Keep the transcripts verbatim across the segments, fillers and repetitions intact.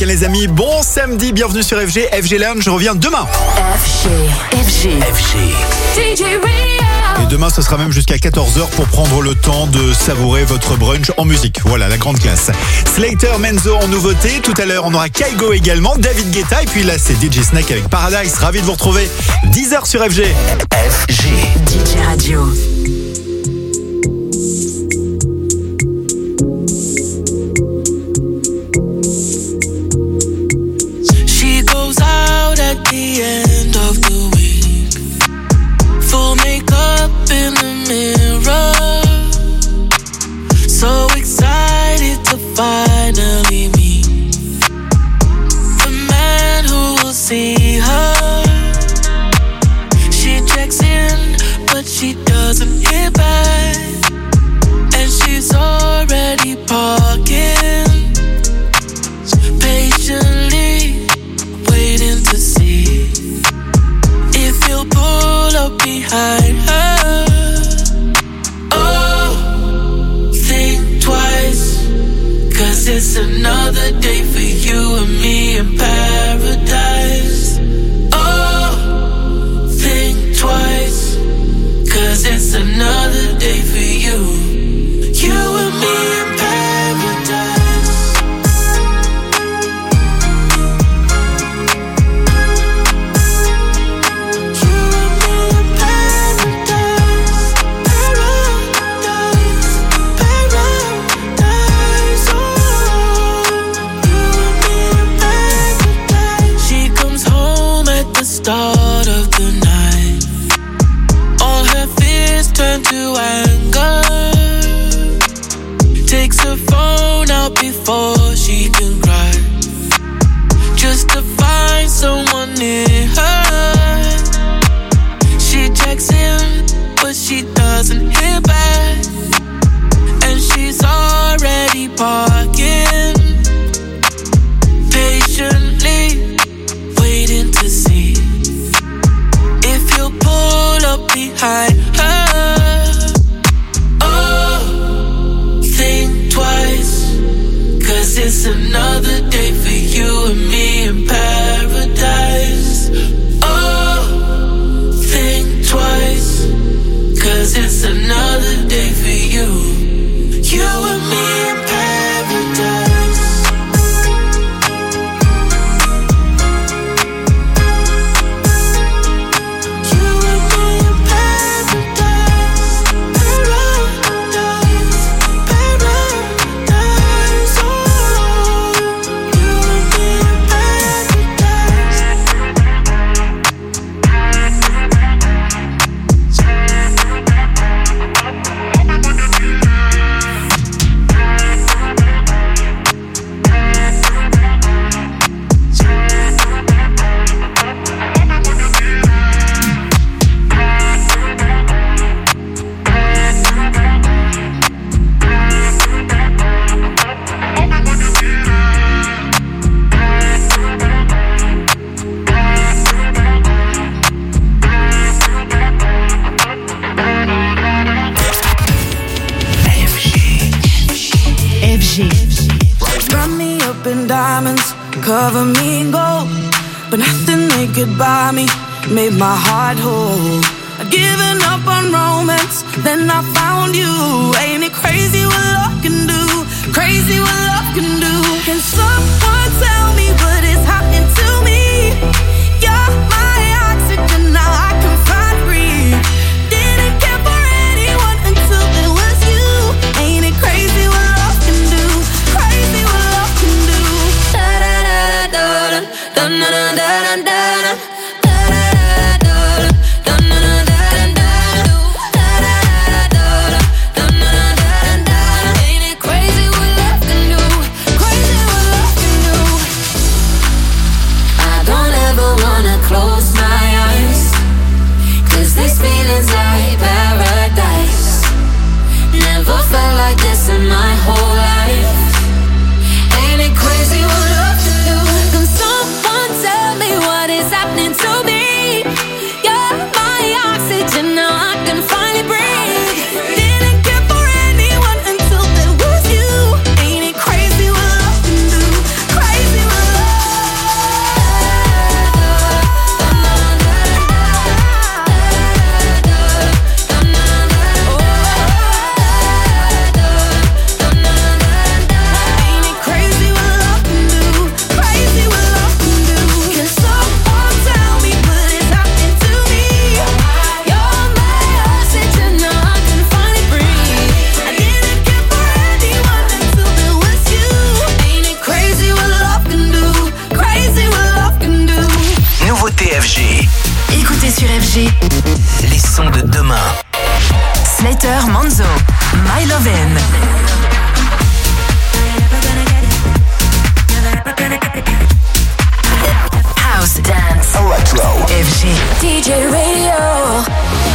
week-end les amis, bon samedi, bienvenue sur F G, F G Lounge, je reviens demain. F G, F G, F G. D J Et demain ce sera même jusqu'à quatorze heures pour prendre le temps de savourer votre brunch en musique. Voilà, la grande classe. Slater, Menzo en nouveauté, tout à l'heure on aura Kygo également, David Guetta et puis là c'est D J Snake avec Paradise, ravi de vous retrouver. dix heures sur F G. F G, D J Radio. The end of the week, full makeup in the mirror, so excited to finally meet the man who will see her. She checks in, but she doesn't hear back, and she's already parking, patiently waiting to see if you'll pull up behind her. Oh, think twice, cause it's another day for you and me in paradise. Oh, think twice, cause it's another day for you, you and me in paradise. Start of the night, all her fears turn to anger. Takes her phone out before she can cry, just to find someone near her. She checks in, but she doesn't hear back, and she's already parking, patiently waiting to see if you'll pull up behind her. Oh, think twice, cause it's another day for you and me in paradise. Oh, think twice, cause it's another day for you, you and me in paradise. Cover me in gold, but nothing they could buy me made my heart whole. I'd given up on romance, then I found you. Ain't it crazy what love can do? Crazy what love can do. Can someone tell me what is happening to me? You're my oxygen, now I can find breathe. Didn't care for anyone until it was you. Ain't it crazy what love can do? Crazy what love can do. Da da da da da da da da da da. In my whole life, ain't it crazy what love can do? Can someone tell me what is happening to me? You're my oxygen, now I can finally breathe. Didn't care for anyone until there was you. Ain't it crazy what love can do? Crazy what love My Lovin'. House, dance, electro, F G, D J Radio.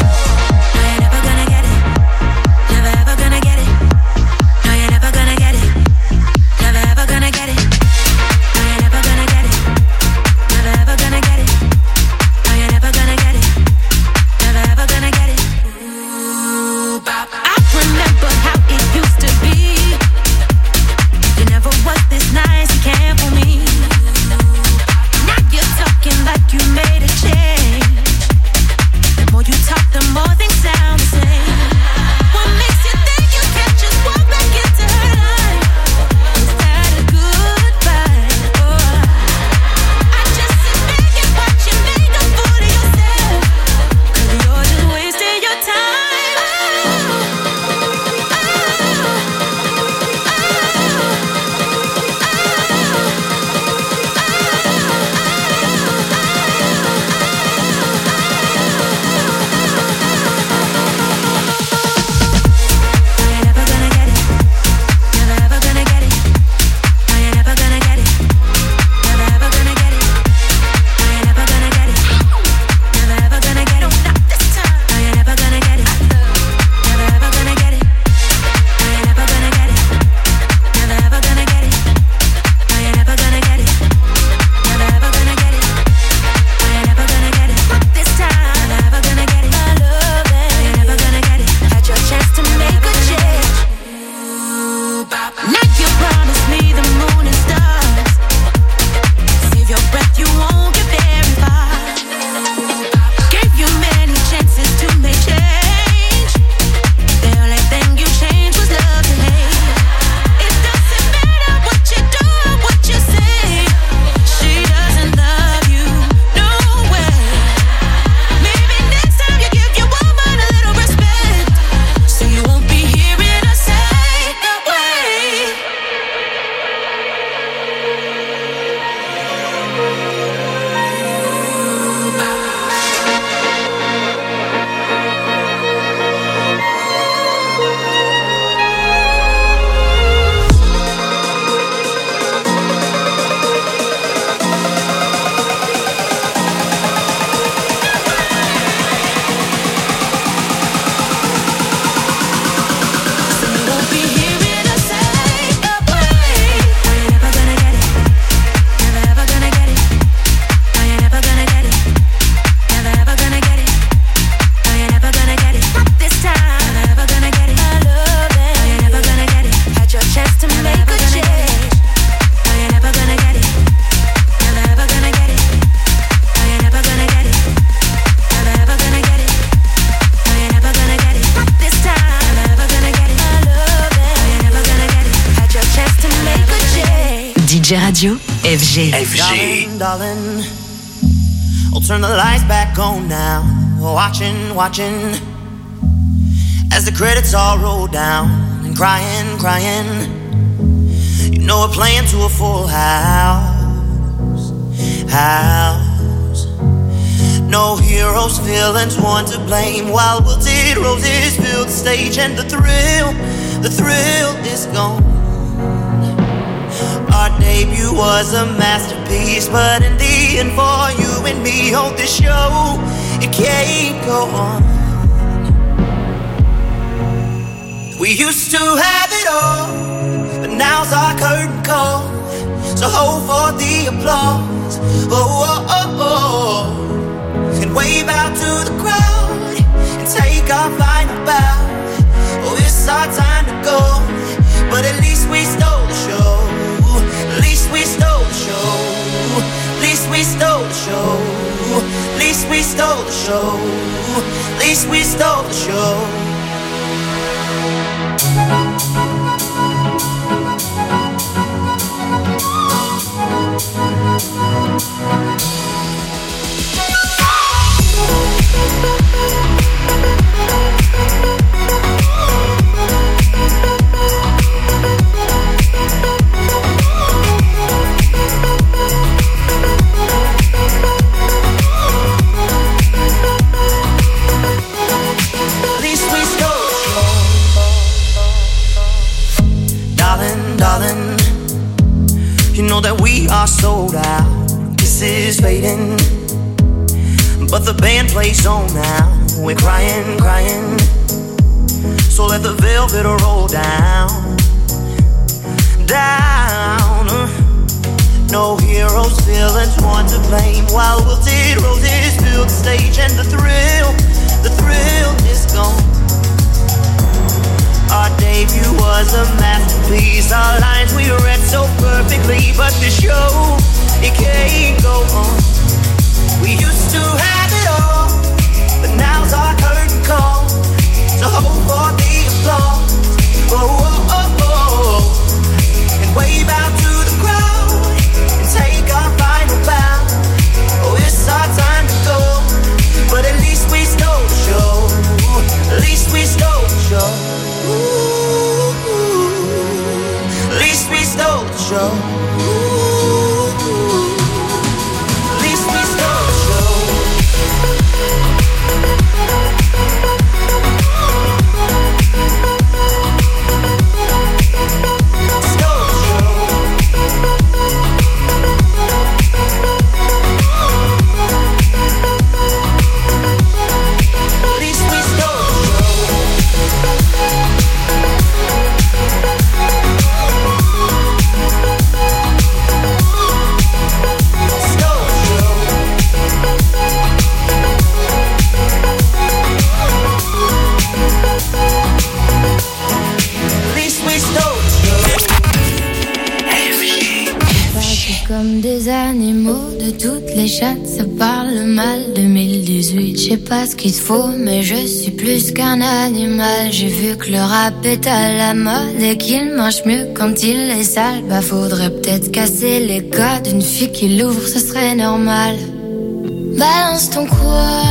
D J Radio, F G. F G. Darling, darling, I'll turn the lights back on now. Watching, watching, as the credits all roll down. And crying, crying, you know we're playing to a full house. House. No heroes, villains, one to blame. While wilted roses fill the stage. And the thrill, the thrill is gone. Our debut was a masterpiece, but in the end, for you and me on this show, it can't go on. We used to have it all, but now's our curtain call. So hold for the applause, oh, oh, oh, oh. And wave out to the crowd, and take our final bow. Oh, it's our time to go, but at least we stole the show. At least we stole the show. At least we stole the show. At least we stole the show. At least we stole the show. At least we know that we are sold out. This is fading, but the band plays on now. We're crying, crying. So let the velvet roll down, down. No heroes, villains, one to blame. While wilted roses fill the stage, and the thrill, the thrill is gone. Our debut was a masterpiece. Our lines we read so perfectly, but the show, it can't go on. We used to have it all, but now's our curtain call. So hold for the applause, oh, oh, oh, oh, and wave out to the crowd and take our final bow. Oh, it's our time to go, but at least we stole the show. At least we stole the show. Ooh, at least we stole the show. Ooh, at least we stole the show. Comme des animaux de toutes les chattes, ça parle mal. Deux mille dix-huit, je sais pas ce qu'il te faut, mais je suis plus qu'un animal. J'ai vu que le rap est à la mode et qu'il marche mieux quand il est sale. Bah faudrait peut-être casser les codes, une fille qui l'ouvre, ce serait normal. Balance ton quoi.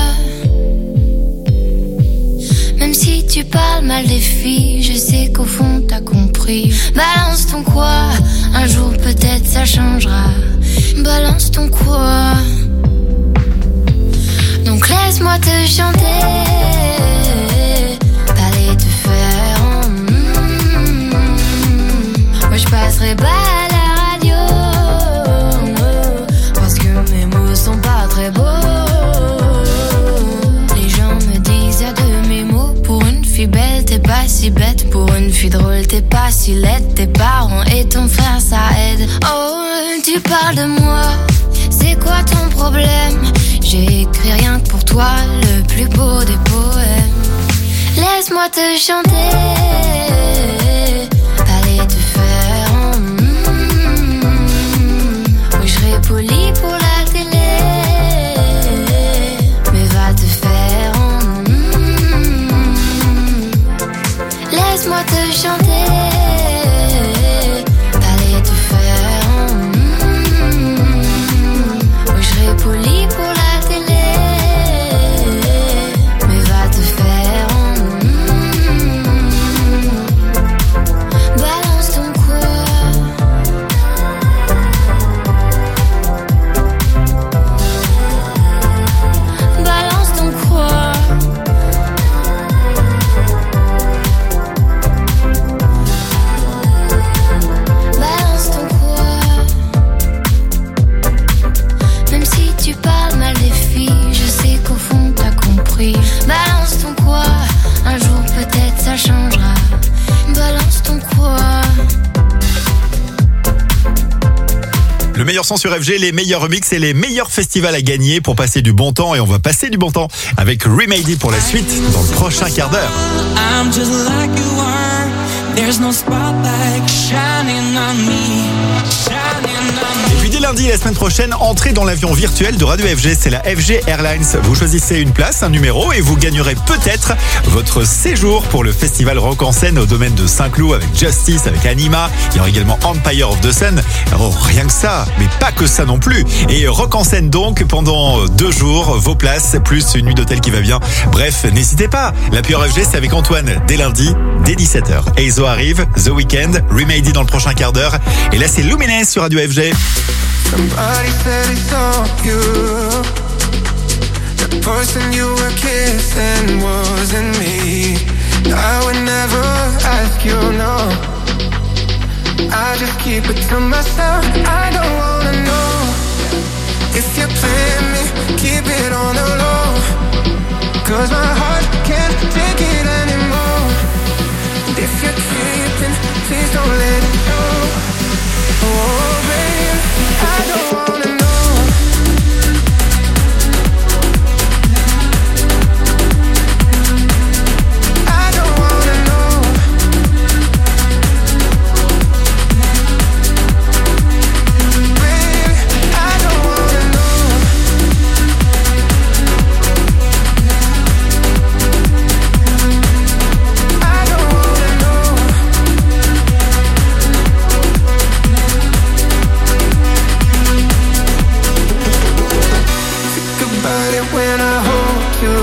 Même si tu parles mal des filles, je sais qu'au fond t'as compris. Balance ton quoi, un jour peut-être ça changera. Balance ton quoi. Donc laisse-moi te chanter, aller te faire en mm, moi je passerai pas à la radio, parce que mes mots sont pas très beaux. Les gens me disent à de mes mots, pour une fille belle t'es pas si bête, pour une fille drôle t'es pas si laide. Tes parents et ton frère ça aide. Oh, tu parles de moi, c'est quoi ton problème? J'ai écrit rien que pour toi, le plus beau des poèmes. Laisse-moi te chanter, aller te faire en mm, oui je serai poli pour la télé, mais va te faire en mm, laisse-moi te chanter. Poli pour la télé, mais va te faire en mm, balance ton quoi. Balance ton quoi. Balance ton quoi. Même si tu parles mal des filles, je sais qu'au fond t'as compris. Balance ton quoi, un jour peut-être ça changera. Balance ton quoi. Le meilleur son sur F G, les meilleurs remixes et les meilleurs festivals à gagner pour passer du bon temps. Et on va passer du bon temps avec Remedy pour la suite dans le prochain quart d'heure. I'm just like you are. There's no spotlight shining on me. Shining on me. Et puis dès lundi, la semaine prochaine, entrez dans l'avion virtuel de Radio F G, c'est la F G Airlines. Vous choisissez une place, un numéro et vous gagnerez peut-être votre séjour pour le festival Rock en scène au domaine de Saint-Cloud avec Justice, avec Anima. Il y aura également Empire of the Sun. Oh, rien que ça, mais pas que ça non plus. Et Rock en scène donc pendant deux jours, vos places, plus une nuit d'hôtel qui va bien. Bref, n'hésitez pas. La Pure F G, c'est avec Antoine dès lundi, dès dix-sept heures. Eizo arrive, The Weeknd, Remedy dans le prochain quart d'heure. Et là, c'est Lumines sur Radio F G. Somebody said it's all you. The person you were kissing wasn't me. I would never ask you, no. I I just keep it to myself. I don't wanna know if you're playing me, keep it on the low. Cause my heart can't take it anymore. And if you're creeping, please don't let it show. Oh babe, I don't wanna know. When I hold you,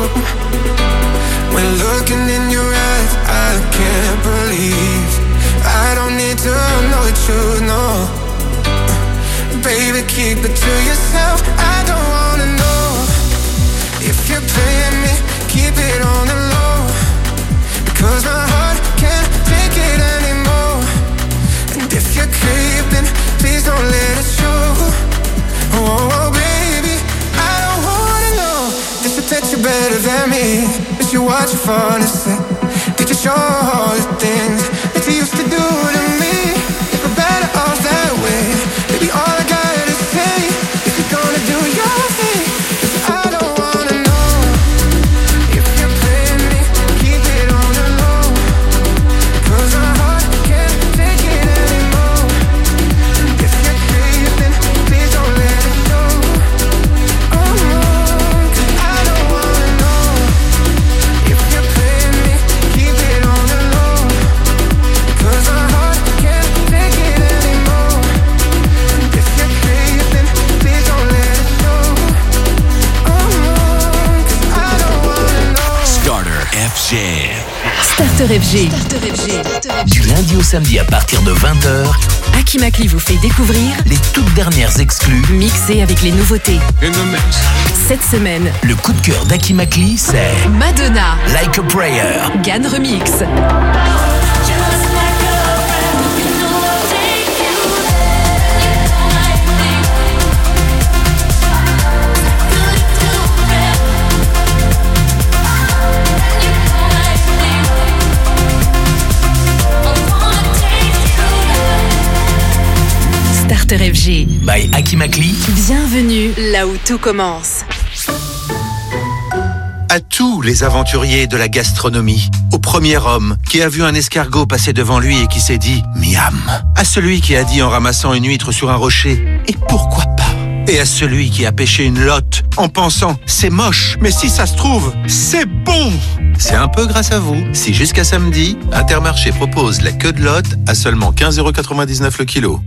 when looking in your eyes, I can't believe. I don't need to know the truth, no. Baby, keep it to yourself. I don't wanna know if you're playing me, keep it on the low. Because my heart can't take it anymore. And if you're creeping, please don't let it show. Oh, oh baby, I don't wanna know. Did you touch you better than me? Did you watch your fantasy? Did you show all the things that you used to do to me? If we're better off that way, baby, all I gotta say is you're gonna do your thing. 'Cause I don't wanna know if you're playing me, keep it on the low. 'Cause my heart can't take it anymore. And if you're creeping, please don't let it show. Oh no, 'cause I don't wanna know if you're playing me, keep it on the low. 'Cause my heart can't take it anymore. And if you're creeping, please don't let it show. Oh no, 'cause I don't wanna know. Starter F G. Starter F G. Du lundi au samedi à partir de vingt heures, Akimakli vous fait découvrir les toutes dernières exclus. mixés avec les nouveautés. Cette semaine, Le coup de cœur d'Akimakli, c'est Madonna, Like a Prayer. Gan Remix. Starter F G. By Akimakli. Bienvenue là où tout commence. À tous les aventuriers de la gastronomie, au premier homme qui a vu un escargot passer devant lui et qui s'est dit « Miam », à celui qui a dit en ramassant une huître sur un rocher « Et pourquoi pas ?» et à celui qui a pêché une lotte en pensant « C'est moche, mais si ça se trouve, c'est bon !» C'est un peu grâce à vous si jusqu'à samedi, Intermarché propose la queue de lotte à seulement quinze euros quatre-vingt-dix-neuf le kilo.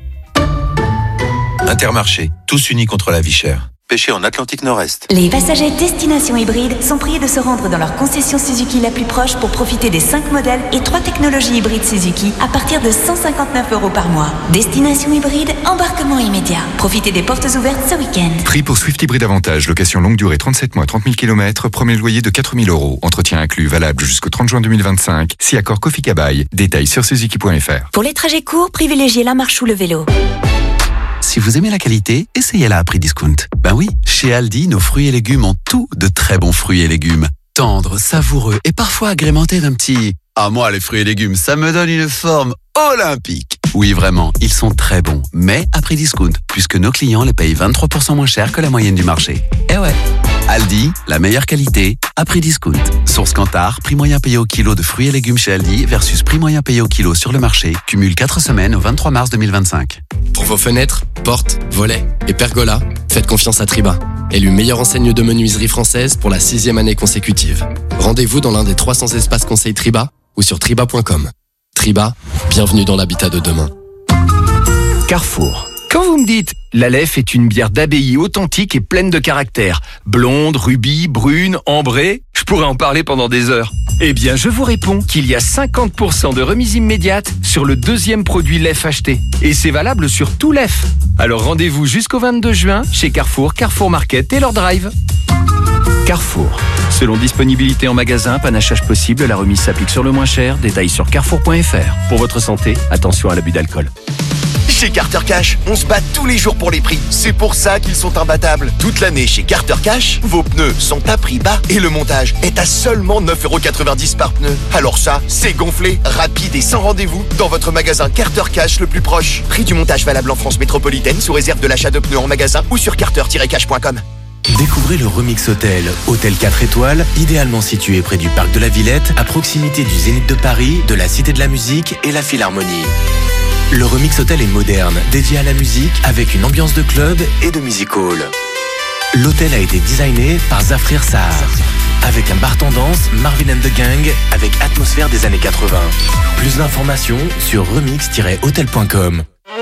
Intermarché, tous unis contre la vie chère. Pêché en Atlantique Nord-Est. Les passagers destination hybride sont priés de se rendre dans leur concession Suzuki la plus proche pour profiter des cinq modèles et trois technologies hybrides Suzuki à partir de cent cinquante-neuf euros par mois. Destination hybride, embarquement immédiat. Profitez des portes ouvertes ce week-end. Prix pour Swift Hybrid Avantage, location longue durée trente-sept mois, trente mille kilomètres, premier loyer de quatre mille euros. Entretien inclus, valable jusqu'au trente juin deux mille vingt-cinq. Si accord Kofi Kabai. Détails sur suzuki point f r. Pour les trajets courts, privilégiez la marche ou le vélo. Si vous aimez la qualité, essayez-la à prix discount. Ben oui, chez Aldi, nos fruits et légumes ont tout de très bons fruits et légumes. Tendres, savoureux et parfois agrémentés d'un petit « Ah moi, les fruits et légumes, ça me donne une forme olympique !» Oui, vraiment, ils sont très bons, mais à prix discount, puisque nos clients les payent vingt-trois pour cent moins cher que la moyenne du marché. Eh ouais, Aldi, la meilleure qualité, à prix discount. Source Kantar, prix moyen payé au kilo de fruits et légumes chez Aldi versus prix moyen payé au kilo sur le marché, cumule quatre semaines au vingt-trois mars deux mille vingt-cinq. Pour vos fenêtres, portes, volets et pergolas, faites confiance à Triba, élu meilleure enseigne de menuiserie française pour la sixième année consécutive. Rendez-vous dans l'un des trois cents espaces conseils Triba ou sur triba point com. Triba, bienvenue dans l'habitat de demain. Carrefour. Quand vous me dites « l'Aleph est une bière d'abbaye authentique et pleine de caractère, blonde, rubis, brune, ambrée », je pourrais en parler pendant des heures. Eh bien, je vous réponds qu'il y a cinquante pour cent de remise immédiate sur le deuxième produit Lef acheté. Et c'est valable sur tout Lef. Alors rendez-vous jusqu'au vingt-deux juin chez Carrefour, Carrefour Market et leur drive. Carrefour. Carrefour. Selon disponibilité en magasin, panachage possible, la remise s'applique sur le moins cher. Détails sur carrefour point f r. Pour votre santé, attention à l'abus d'alcool. Chez Carter Cash, on se bat tous les jours pour les prix. C'est pour ça qu'ils sont imbattables. Toute l'année chez Carter Cash, vos pneus sont à prix bas et le montage est à seulement neuf euros quatre-vingt-dix par pneu. Alors ça, c'est gonflé, rapide et sans rendez-vous dans votre magasin Carter Cash le plus proche. Prix du montage valable en France métropolitaine sous réserve de l'achat de pneus en magasin ou sur carter tiret cash point com. Découvrez le Remix Hotel, hôtel quatre étoiles, idéalement situé près du parc de la Villette, à proximité du Zénith de Paris, de la Cité de la Musique et la Philharmonie. Le Remix Hotel est moderne, dédié à la musique, avec une ambiance de club et de music hall. L'hôtel a été designé par Zafrir Sahar, avec un bar tendance Marvin and the Gang, avec atmosphère des années quatre-vingts. Plus d'informations sur remix tiret hotel point com.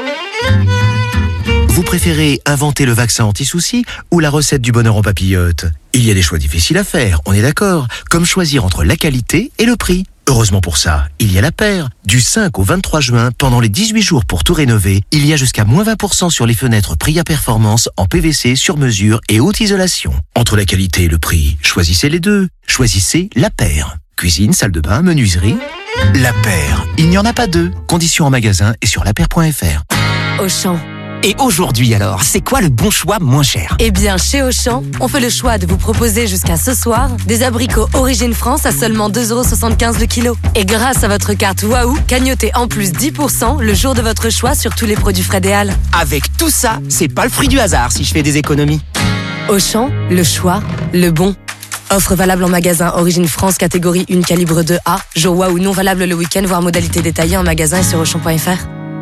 Vous préférez inventer le vaccin anti-soucis ou la recette du bonheur en papillote? Il y a des choix difficiles à faire, on est d'accord, comme choisir entre la qualité et le prix. Heureusement pour ça, il y a La Paire. Du cinq au vingt-trois juin, pendant les dix-huit jours pour tout rénover, il y a jusqu'à moins vingt pour cent sur les fenêtres Priya Performance en P V C sur mesure et haute isolation. Entre la qualité et le prix, choisissez les deux. Choisissez La Paire. Cuisine, salle de bain, menuiserie. La Paire. Il n'y en a pas deux. Conditions en magasin et sur la paire point f r. Auchan. Et aujourd'hui alors, c'est quoi le bon choix moins cher? Eh bien, chez Auchan, on fait le choix de vous proposer jusqu'à ce soir des abricots Origine France à seulement deux euros soixante-quinze le kilo. Et grâce à votre carte Waouh, cagnotez en plus dix pour cent le jour de votre choix sur tous les produits frais des Halles. Avec tout ça, c'est pas le fruit du hasard si je fais des économies. Auchan, le choix, le bon. Offre valable en magasin Origine France catégorie un calibre deux A. Jour Waouh non valable le week-end, voire modalité détaillée en magasin et sur auchan point f r.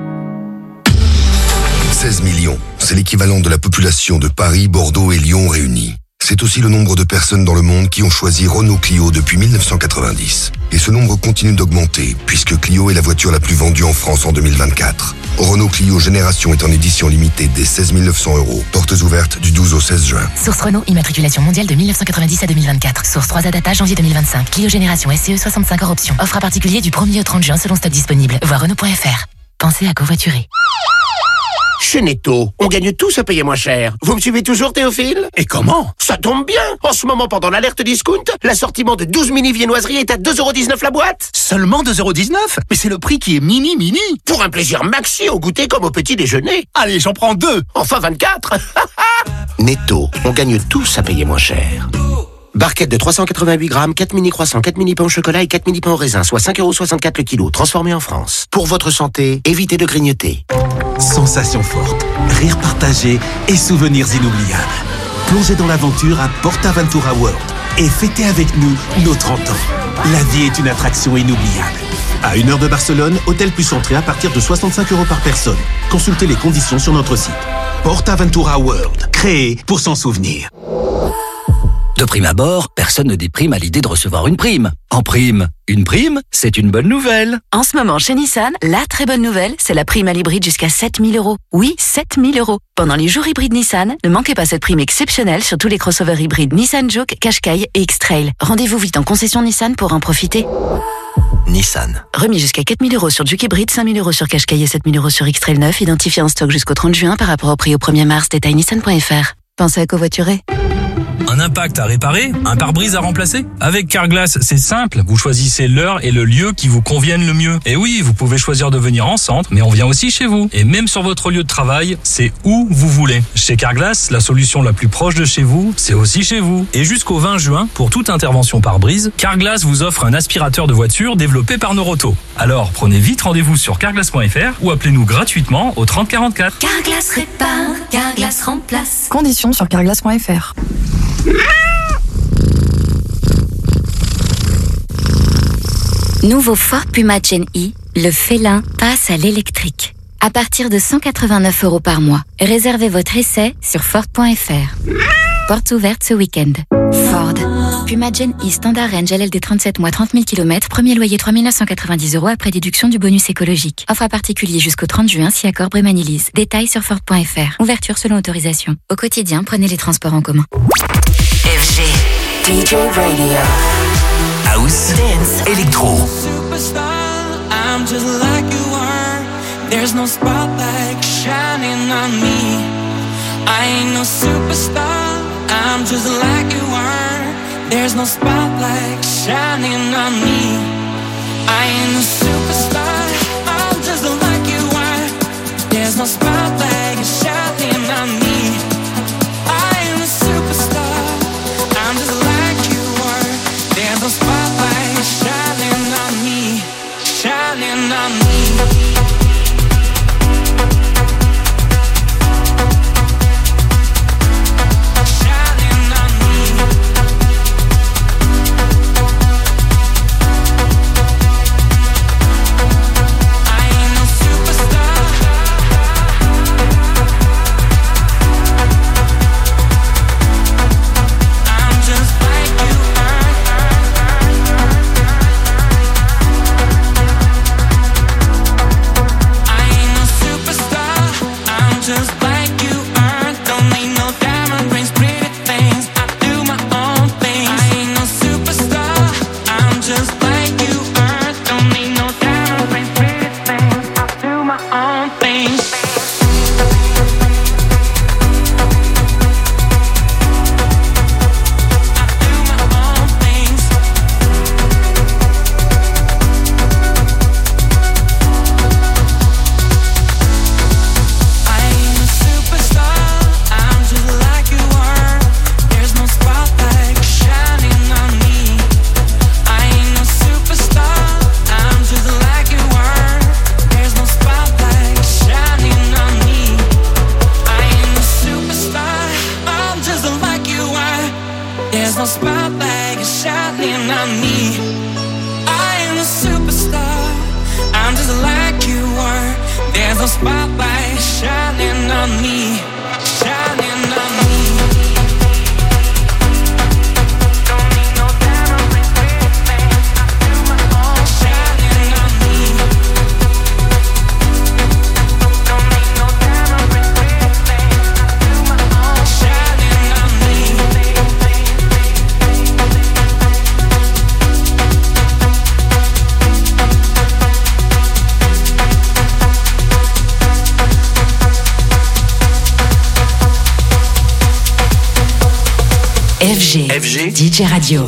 seize millions, c'est l'équivalent de la population de Paris, Bordeaux et Lyon réunis. C'est aussi le nombre de personnes dans le monde qui ont choisi Renault Clio depuis mille neuf cent quatre-vingt-dix. Et ce nombre continue d'augmenter, puisque Clio est la voiture la plus vendue en France en deux mille vingt-quatre. Renault Clio Génération est en édition limitée dès seize mille neuf cents euros. Portes ouvertes du douze au seize juin. Source Renault, immatriculation mondiale de mille neuf cent quatre-vingt-dix à deux mille vingt-quatre. Source trois A Data, janvier deux mille vingt-cinq. Clio Génération S C E soixante-cinq hors option. Offre à particulier du premier au trente juin selon stock disponible. Voir Renault point f r. Pensez à covoiturer. Chez Netto, on gagne tous à payer moins cher. Vous me suivez toujours, Théophile? Et comment? Ça tombe bien. En ce moment, pendant l'alerte discount, l'assortiment de douze mini viennoiseries est à deux euros dix-neuf la boîte. Seulement deux euros dix-neuf? Mais c'est le prix qui est mini mini. Pour un plaisir maxi au goûter comme au petit déjeuner. Allez, j'en prends deux. Enfin vingt-quatre. Netto, on gagne tous à payer moins cher. Barquette de trois cent quatre-vingt-huit grammes, quatre mini croissants, quatre mini pains au chocolat et quatre mini pains au raisin, soit cinq euros soixante-quatre le kilo, transformé en France. Pour votre santé, évitez de grignoter. Sensations fortes, rires partagés et souvenirs inoubliables. Plongez dans l'aventure à PortAventura World et fêtez avec nous nos trente ans. La vie est une attraction inoubliable. À une heure de Barcelone, hôtel plus entrée à partir de soixante-cinq euros par personne. Consultez les conditions sur notre site. PortAventura World, créé pour s'en souvenir. De prime abord, personne ne déprime à l'idée de recevoir une prime. En prime, une prime, c'est une bonne nouvelle. En ce moment, chez Nissan, la très bonne nouvelle, c'est la prime à l'hybride jusqu'à sept mille euros. Oui, sept mille euros. Pendant les jours hybrides Nissan, ne manquez pas cette prime exceptionnelle sur tous les crossovers hybrides Nissan Juke, Qashqai et X-Trail. Rendez-vous vite en concession Nissan pour en profiter. Nissan. Remis jusqu'à quatre mille euros sur Juke hybride, cinq mille euros sur Qashqai et sept mille euros sur X-Trail neuf, identifié en stock jusqu'au trente juin par rapport au prix au premier mars, détail nissan point f r. Pensez à covoiturer. Un impact à réparer, un pare-brise à remplacer? Avec Carglass, c'est simple. Vous choisissez l'heure et le lieu qui vous conviennent le mieux. Et oui, vous pouvez choisir de venir en centre, mais on vient aussi chez vous. Et même sur votre lieu de travail, c'est où vous voulez. Chez Carglass, la solution la plus proche de chez vous, c'est aussi chez vous. Et jusqu'au vingt juin, pour toute intervention pare-brise, Carglass vous offre un aspirateur de voiture développé par Noroto. Alors, prenez vite rendez-vous sur carglass point f r ou appelez-nous gratuitement au trente quarante-quatre. Carglass répare, Carglass remplace. Conditions sur carglass point f r. Nouveau Ford Puma Gen E, le félin passe à l'électrique. À partir de cent quatre-vingt-neuf euros par mois. Réservez votre essai sur Ford point f r. Portes ouvertes ce week-end. Ford. Puma Gen E Standard Range L L D trente-sept mois trente mille kilomètres. Premier loyer trois mille neuf cent quatre-vingt-dix euros après déduction du bonus écologique. Offre à particulier jusqu'au trente juin si accord Brémanilise. Détails sur Ford point f r. Ouverture selon autorisation. Au quotidien, prenez les transports en commun. F G D J Radio. House, dance, électro. I'm just like you are. There's no spotlight shining on me. I ain't no superstar. I'm just like you are. There's no spotlight shining on me. I ain't a superstar, I'm just like you are. There's no spotlight shining on me. I ain't a superstar, I'm just like you are. There's no spotlight shining on me, shining on me. F G D J Radio.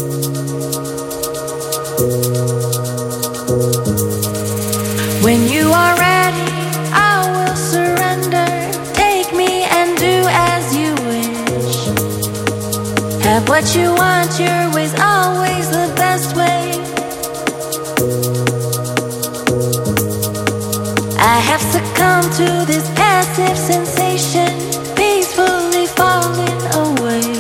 When you are ready, I will surrender. Take me and do as you wish. Have what you want, your way's always the best way. I have succumbed to this passive sensation, peacefully falling away.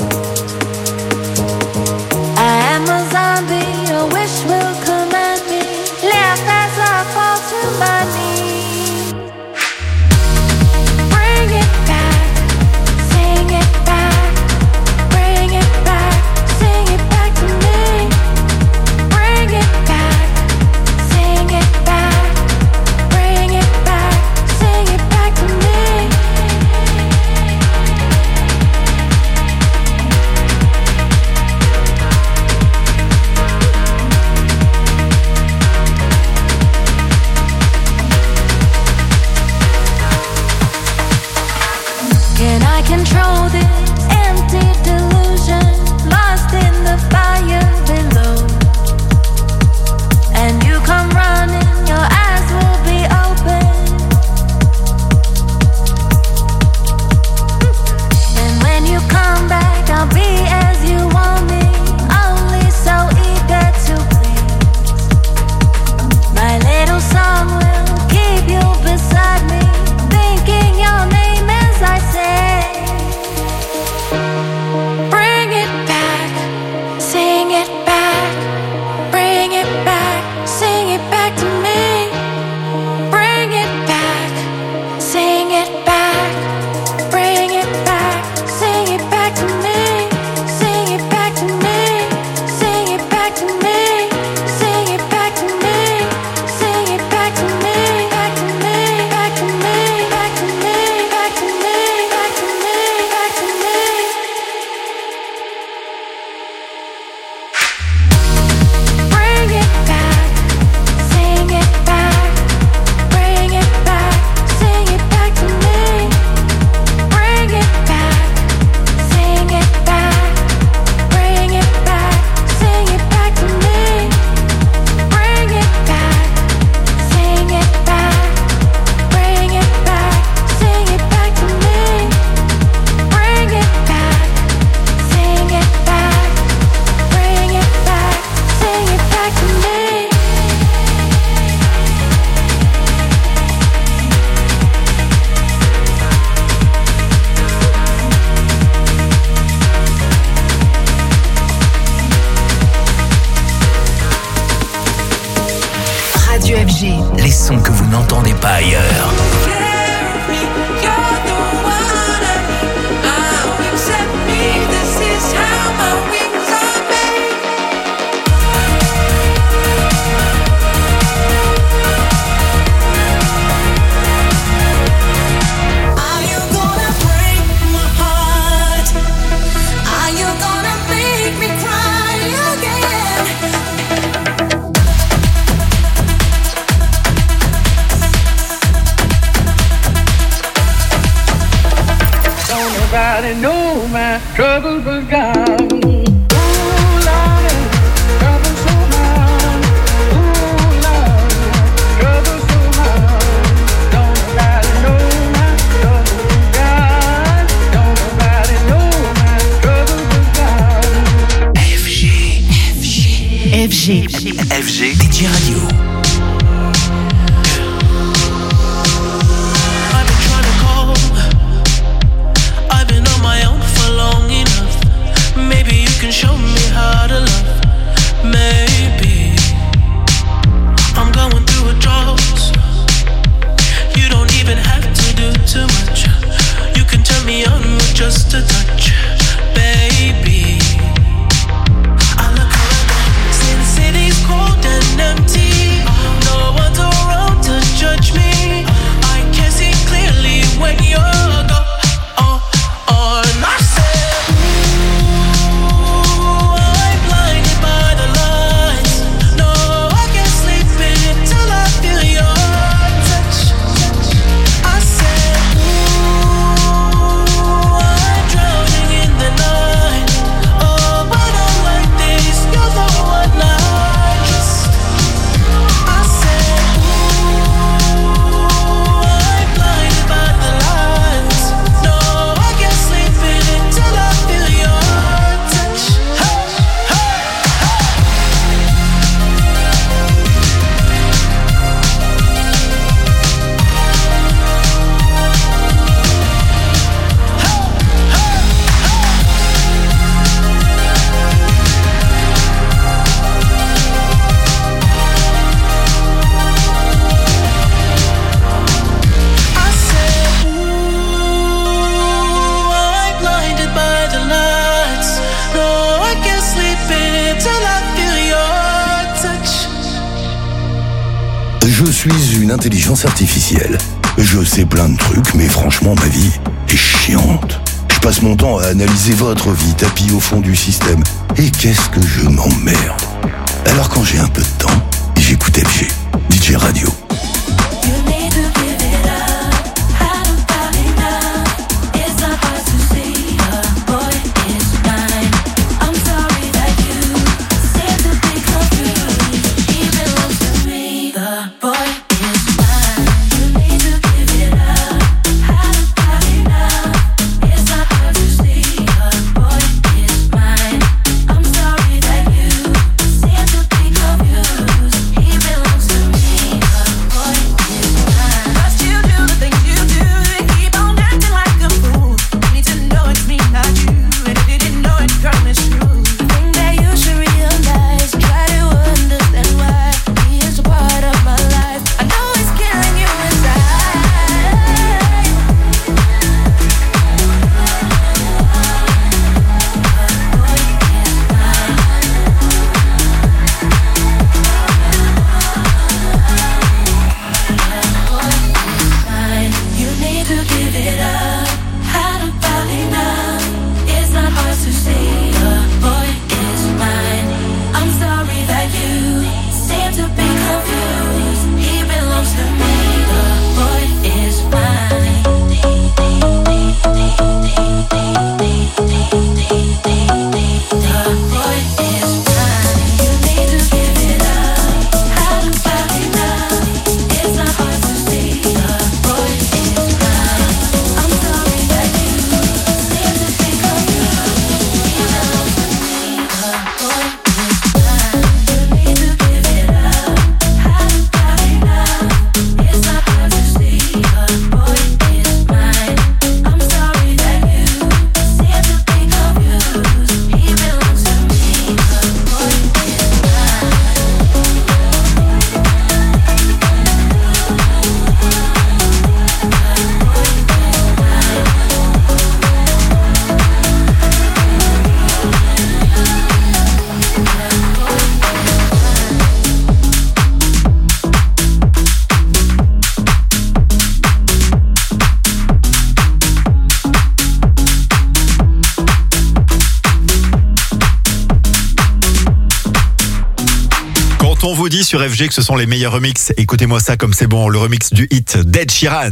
I am a zombie, a wish will command me. Laugh as I fall to my knees. Bring it back, sing it back. Bring it back, sing it back to me. Bring it back, sing it back. Bring it back, sing it back to me. Radio F G. Les sons que vous n'entendez pas ailleurs. Nobody know my troubles was gone. F G. F G. D J Radio. I've been trying to call. I've been on my own for long enough. Maybe you can show me how to love. Maybe I'm going through a drought. You don't even have to do too much. You can turn me on with just a touch, baby. City's cold and empty. No one's around to judge me. I can see clearly when you're gone. Oh, oh, and I said, ooh, I'm blinded by the lights. No, I can't sleep until I feel your touch. I said, ooh, I'm drowning in the night. Oh, but I'm like this. You're the one I Je suis une intelligence artificielle. Je sais plein de trucs, mais franchement, ma vie est chiante. Je passe mon temps à analyser votre vie tapie au fond du système. Et qu'est-ce que je m'emmerde. Alors quand j'ai un peu de temps, j'écoute F G, D J Radio. belongs to vous dit sur F G que ce sont les meilleurs remixes. Écoutez-moi ça comme c'est bon, le remix du hit d'Ed Sheeran.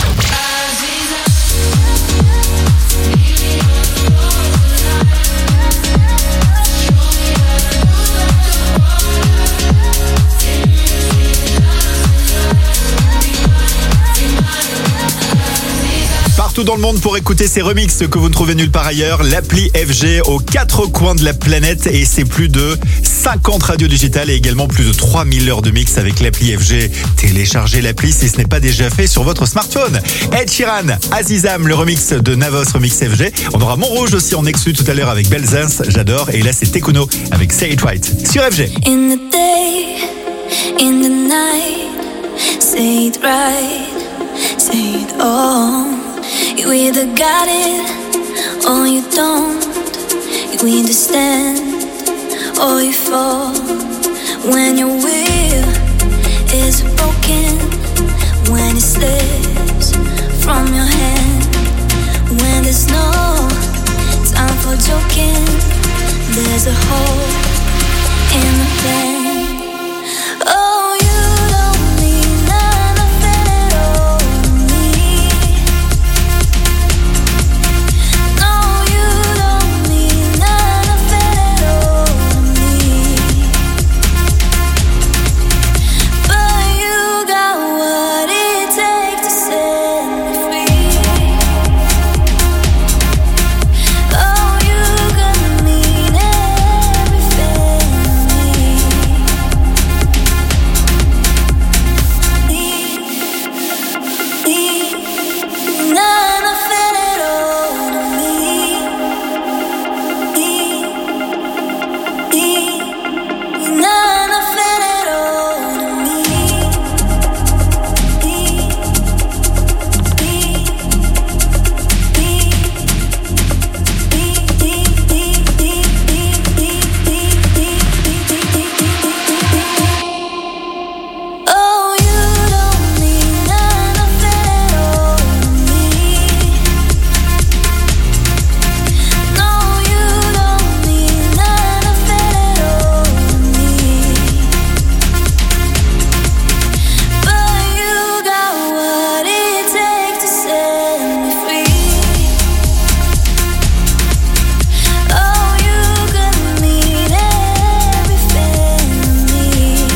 Partout dans le monde pour écouter ces remixes que vous ne trouvez nulle part ailleurs, l'appli F G aux quatre coins de la planète et c'est plus de cinquante radios digitales et également plus de trois mille heures de mix avec l'appli F G. Téléchargez l'appli si ce n'est pas déjà fait sur votre smartphone. Ed Sheeran, Azizam, le remix de Navos, remix F G. On aura Montrouge aussi en exclu tout à l'heure avec Belzins, j'adore. Et là c'est Tekuno avec Say It Right sur F G. In the day, in the night, say it right, say it all. You either got it or you don't. You understand or you fall. When your will is broken, when it slips from your hand, when there's no time for joking, there's a hole in the plan. Oh, you don't need nothing at all from me. No, you don't need nothing at all from me. But you got what it takes to set me free. Oh, you gonna mean everything to me. Nothing at all to me. Nothing at all to Oh, you don't need nothing at all to me. No, you don't need nothing at all to me. But you got what it takes to set me free. Oh, you gonna mean everything to me.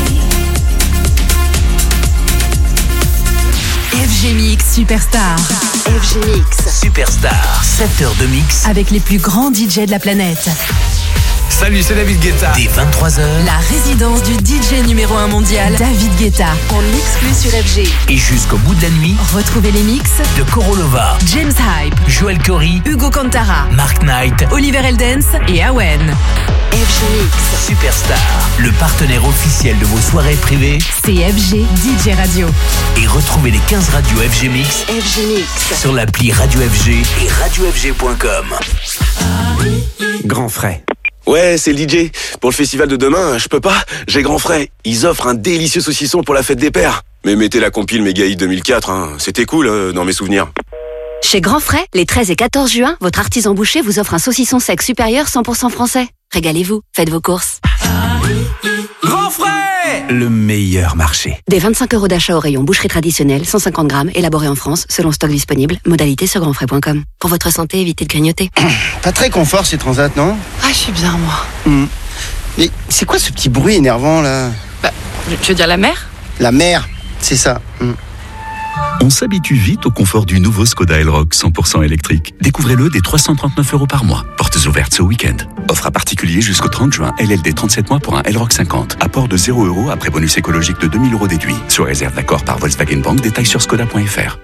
F G Mix Superstar. F G Mix Superstar, sept heures de mix. avec les plus grands D J de la planète. Salut, c'est David Guetta. Dès vingt-trois heures. La résidence du D J numéro un mondial, David Guetta, en exclu sur F G. Et jusqu'au bout de la nuit, Retrouvez les mix de Korolova, James Hype, Joel Corey, Hugo Cantara, Mark Knight, Oliver Eldens et Awen. F G Mix, Superstar, le partenaire officiel de vos soirées privées. c'est F G D J Radio. Et retrouvez les quinze radios F G Mix F G Mix. sur l'appli Radio F G et radio f g point com. Grand Frais. Ouais, c'est le D J. Pour le festival de demain, je peux pas. J'ai Grand Frais. Ils offrent un délicieux saucisson pour la fête des pères. Mais mettez la compile Mégaï deux mille quatre, hein. C'était cool euh, dans mes souvenirs. Chez Grand Frais, les treize et quatorze juin, votre artisan boucher vous offre un saucisson sec supérieur cent pour cent français. Régalez-vous, faites vos courses. Grand Frais, le meilleur marché. Des vingt-cinq euros d'achat au rayon boucherie traditionnelle, cent cinquante grammes, élaboré en France, selon stock disponible. Modalité sur grandfrais point com. Pour votre santé, évitez de grignoter. Pas très confort ces transats, non? Ah, je suis bien, moi. Hmm. Mais c'est quoi ce petit bruit énervant, là? Bah, tu veux dire la mer? La mer, c'est ça. Hmm. On s'habitue vite au confort du nouveau Skoda Elroq cent pour cent électrique. Découvrez-le dès trois cent trente-neuf euros par mois. Portes ouvertes ce week-end. Offre à particulier jusqu'au trente juin. L L D trente-sept mois pour un Elroq cinquante. Apport de zéro euros après bonus écologique de deux mille euros déduit. Sur réserve d'accord par Volkswagen Bank. Détails sur skoda point f r.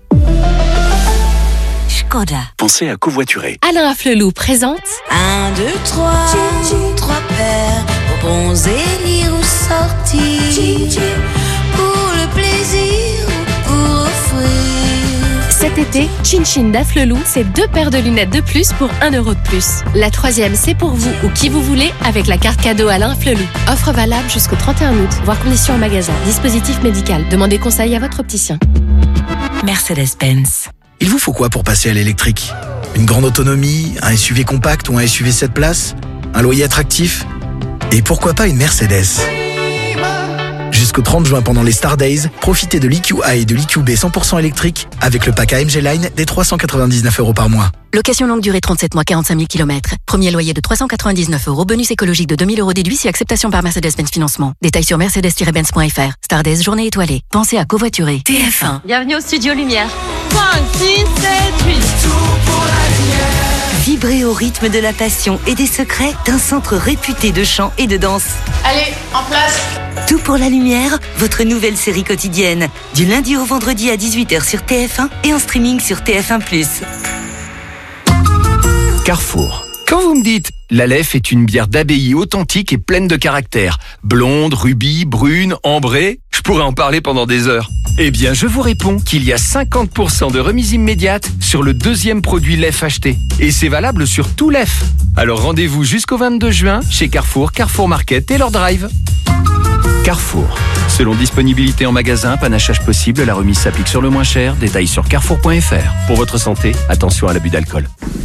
Skoda. Pensez à covoiturer. Alain Afflelou présente Un, deux, trois, trois paires, bons élire ou sortir, pour le plaisir ou pour offrir. cet été, Chin Chin d'Afflelou, c'est deux paires de lunettes de plus pour un euro de plus. La troisième, c'est pour vous ou qui vous voulez avec la carte cadeau Alain Afflelou. Offre valable jusqu'au trente et un août, voire conditions en magasin. Dispositif médical. Demandez conseil à votre opticien. Mercedes-Benz. Il vous faut quoi pour passer à l'électrique? Une grande autonomie, un S U V compact ou un S U V sept places? Un loyer attractif? Et pourquoi pas une Mercedes? Jusqu'au trente juin pendant les Star Days, profitez de l'E Q A et de l'E Q B cent pour cent électrique avec le pack A M G Line des trois cent quatre-vingt-dix-neuf euros par mois. Location longue durée trente-sept mois, quarante-cinq mille kilomètres. Premier loyer de trois cent quatre-vingt-dix-neuf euros. Bonus écologique de deux mille euros déduit si acceptation par Mercedes-Benz Financement. Détails sur mercedes tiret benz point f r. Star Days, journée étoilée. Pensez à covoiturer. T F un. Bienvenue au Studio Lumière. cinq, six, sept, huit. Tout pour la lumière. Vibrez au rythme de la passion et des secrets d'un centre réputé de chant et de danse. Allez, en place. Tout pour la lumière, votre nouvelle série quotidienne. Du lundi au vendredi à dix-huit heures sur T F un et en streaming sur T F un plus. Carrefour. Quand vous me dites « l'Aleph est une bière d'abbaye authentique et pleine de caractère, blonde, rubis, brune, ambrée », je pourrais en parler pendant des heures. Eh bien, je vous réponds qu'il y a cinquante pour cent de remise immédiate sur le deuxième produit Lef acheté. Et c'est valable sur tout Lef. Alors rendez-vous jusqu'au vingt-deux juin chez Carrefour, Carrefour Market et leur drive. Carrefour. Selon disponibilité en magasin, panachage possible, la remise s'applique sur le moins cher. Détails sur carrefour point f r. Pour votre santé, attention à l'abus d'alcool.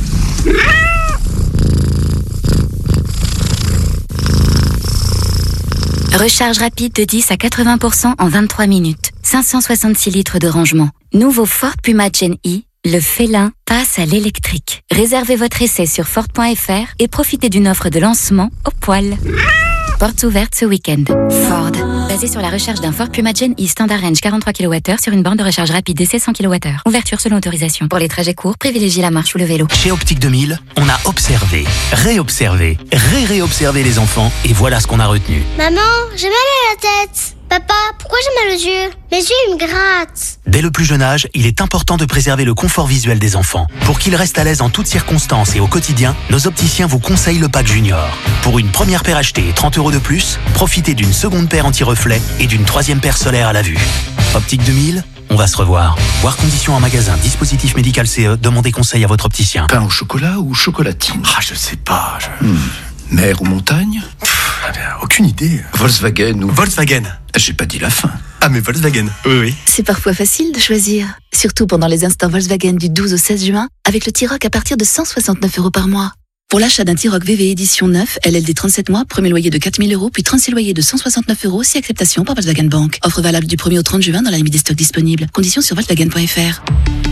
Recharge rapide de dix à quatre-vingts pour cent en vingt-trois minutes. cinq cent soixante-six litres de rangement. Nouveau Ford Puma Gen E, le félin passe à l'électrique. Réservez votre essai sur Ford point f r et profitez d'une offre de lancement au poil. Portes ouvertes ce week-end. Ford. Basé sur la recherche d'un Ford Puma Gen E Standard Range quarante-trois kilowattheures sur une borne de recharge rapide D C cent kilowattheures. Ouverture selon autorisation. Pour les trajets courts, privilégiez la marche ou le vélo. Chez Optique deux mille, on a observé, réobservé, ré-réobservé les enfants et voilà ce qu'on a retenu. Maman, j'ai mal à la tête. Papa, pourquoi j'ai mal aux yeux? Mes yeux, ils me grattent. Dès le plus jeune âge, il est important de préserver le confort visuel des enfants. Pour qu'ils restent à l'aise en toutes circonstances et au quotidien, nos opticiens vous conseillent le pack Junior. Pour une première paire achetée et trente euros de plus, profitez d'une seconde paire anti-reflet et d'une troisième paire solaire à la vue. Optique deux mille, on va se revoir. Voir conditions en magasin, dispositif médical C E, demandez conseil à votre opticien. Pain au chocolat ou chocolatine? Ah, je sais pas. Je... Hmm. Mer ou montagne? Pff, aucune idée. Volkswagen ou... Volkswagen. J'ai pas dit la fin. Ah, mais Volkswagen. Oui, oui. C'est parfois facile de choisir. Surtout pendant les instants Volkswagen du douze au seize juin, avec le T-Roc à partir de cent soixante-neuf euros par mois. Pour l'achat d'un T-Roc V V édition neuf, L L D trente-sept mois, premier loyer de quatre mille euros, puis trente-six loyers de cent soixante-neuf euros, si acceptation par Volkswagen Bank. Offre valable du premier au trente juin dans la limite des stocks disponibles. Conditions sur volkswagen point f r.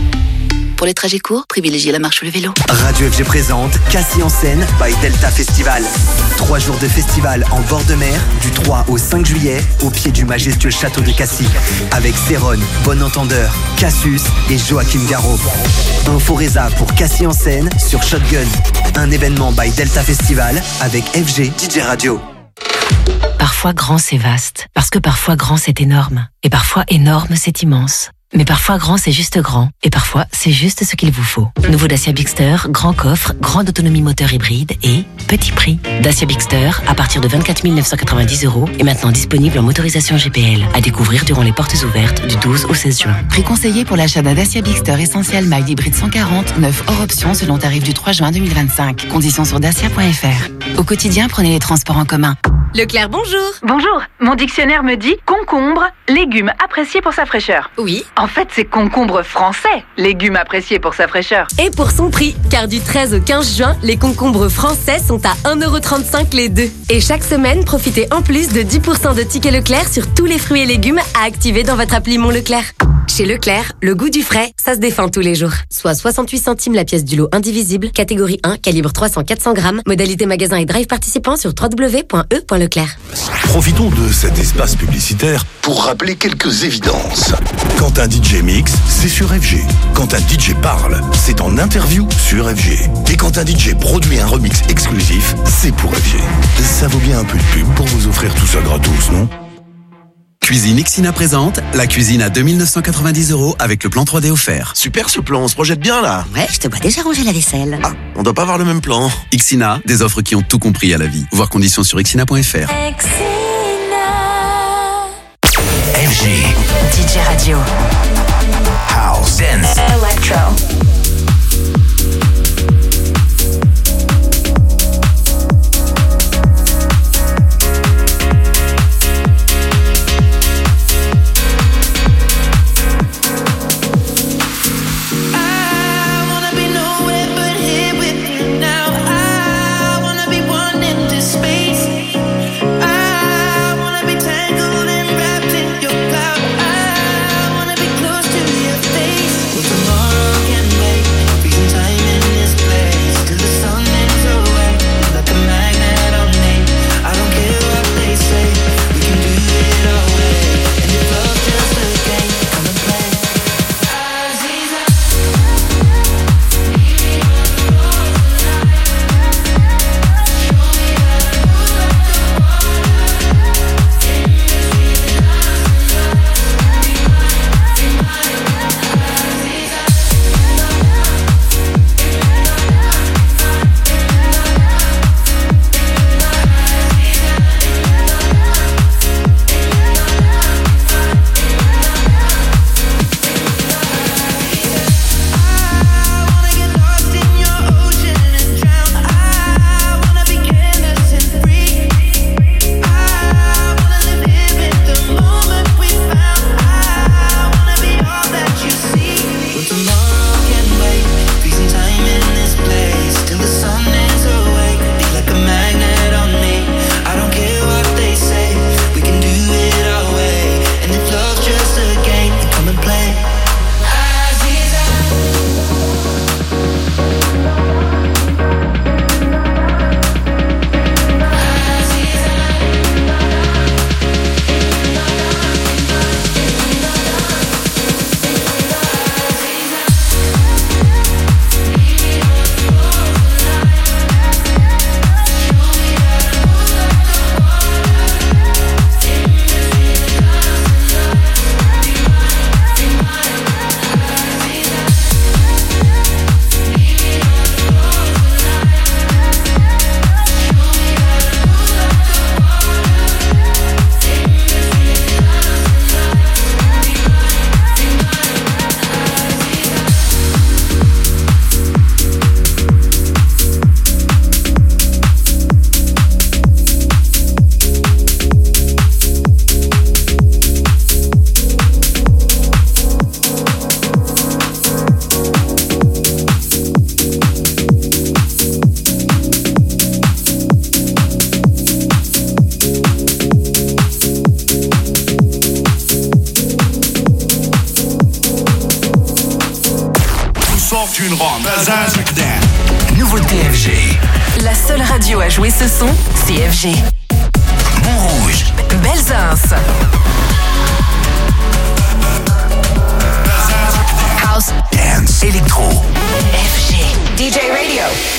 Pour les trajets courts, privilégiez la marche ou le vélo. Radio F G présente Cassis en scène by Delta Festival. Trois jours de festival en bord de mer, du trois au cinq juillet, au pied du majestueux château de Cassis. Avec Céron, Bon Entendeur, Cassius et Joachim Garraud. Info Résa pour Cassis en scène sur Shotgun. Un événement by Delta Festival avec F G D J Radio. Parfois grand c'est vaste, parce que parfois grand c'est énorme, et parfois énorme c'est immense. Mais parfois grand c'est juste grand, et parfois c'est juste ce qu'il vous faut. Nouveau Dacia Bigster, grand coffre, grande autonomie moteur hybride et petit prix. Dacia Bigster à partir de vingt-quatre mille neuf cent quatre-vingt-dix euros et maintenant disponible en motorisation G P L. À découvrir durant les portes ouvertes du douze au seize juin. Prix conseillé pour l'achat d'un Dacia Bigster Essentiel Mild Hybride cent quarante, neuf hors option selon tarif du trois juin deux mille vingt-cinq. Conditions sur dacia point f r. Au quotidien, prenez les transports en commun. Leclerc, bonjour. Bonjour. Mon dictionnaire me dit concombre, légume apprécié pour sa fraîcheur. Oui. En fait, c'est concombre français, légume apprécié pour sa fraîcheur. Et pour son prix, car du treize au quinze juin, les concombres français sont à un euro trente-cinq les deux. Et chaque semaine, profitez en plus de dix pour cent de tickets Leclerc sur tous les fruits et légumes à activer dans votre appli Mon Leclerc. Chez Leclerc, le goût du frais, ça se défend tous les jours. Soit soixante-huit centimes la pièce du lot indivisible, catégorie un, calibre trois cents à quatre cents grammes, modalité magasin et drive participant sur w w w point e point leclerc. Profitons de cet espace publicitaire pour rappeler quelques évidences. Quand un D J mixe, c'est sur F G. Quand un D J parle, c'est en interview sur F G. Et quand un D J produit un remix exclusif, c'est pour F G. Ça vaut bien un peu de pub pour vous offrir tout ça gratos, non ? Cuisine Ixina présente la cuisine à deux mille neuf cent quatre-vingt-dix euros avec le plan trois D offert. Super ce plan, on se projette bien là. Ouais, je te vois déjà ranger la vaisselle. Ah, on doit pas avoir le même plan. Ixina, des offres qui ont tout compris à la vie. Voir conditions sur ixina point f r. F G D J Radio House Dance Electro. Tangled in gravity. Nouveau T F G. La seule radio à jouer ce son, c'est F G. Montrouge. Belzins. House. Dance. Electro. F G. D J Radio.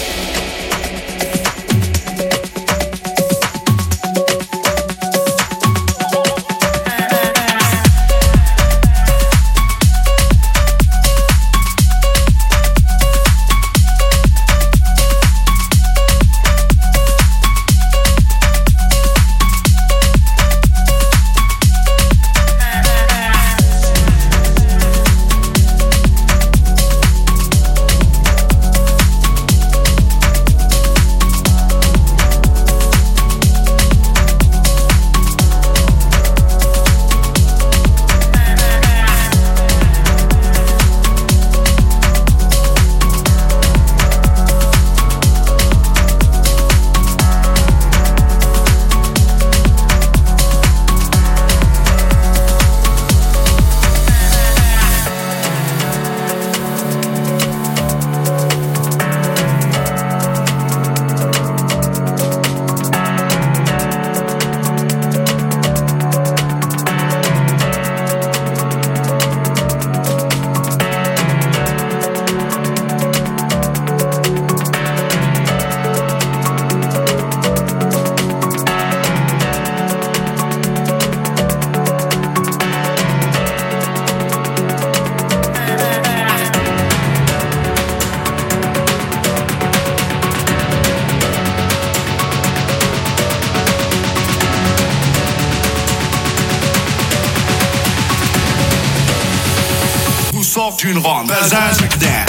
Une ronde, Belzins with that.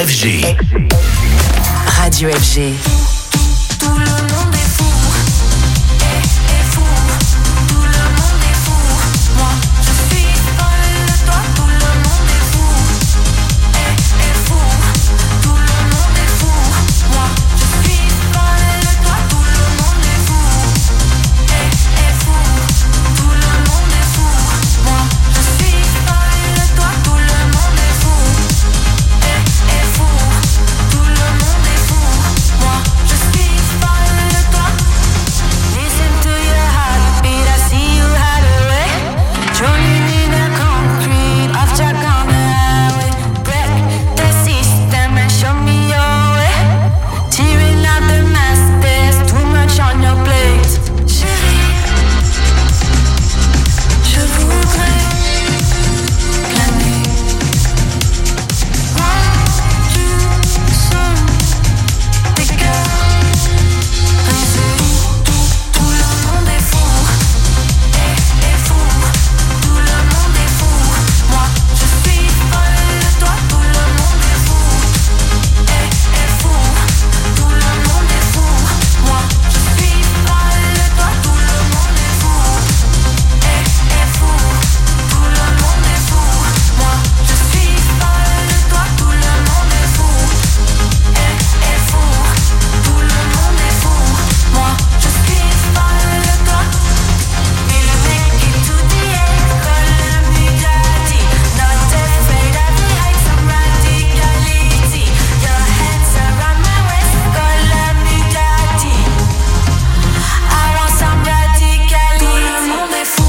F G. Radio F G.